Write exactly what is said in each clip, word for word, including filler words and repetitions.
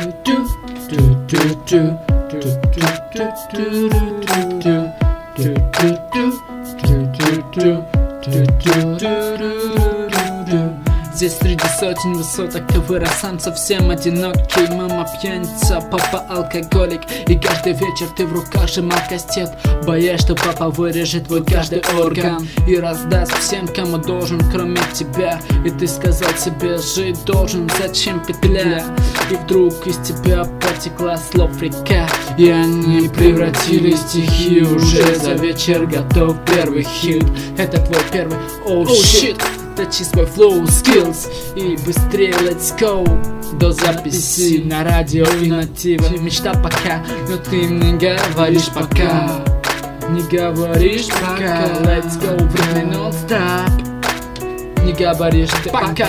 Здесь среди сотен высоток ты вырос сам совсем одинокий. Мама пьяница, папа алкоголик, и каждый вечер ты в руках сжимал кастет, боясь, что папа вырежет твой каждый орган и раздаст всем, кому должен, кроме тебя. И ты сказал себе, жить должен, зачем петля? И вдруг из тебя потекла слов река, и они превратились в стихи. Уже за вечер готов первый хит. Это твой первый oh shit. Точи свой flow skills и быстрее let's go до записи на радио и на ТВ. Мечта пока, но ты не говоришь пока. Не говоришь пока. Let's go, время non-stop. Не говоришь ты пока.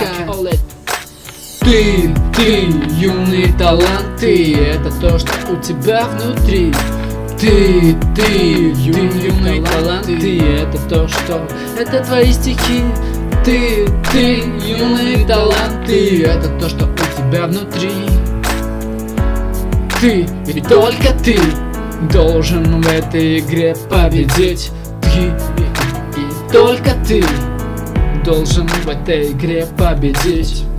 Ты, ты, юный талант, ты, это то, что у тебя внутри. Ты, ты, юный, юный талант, ты, это то, что, это твои стихи. Ты, ты, юный талант, ты, это то, что у тебя внутри. Ты, и только ты должен в этой игре победить. Ты, и, и только ты должен в этой игре победить.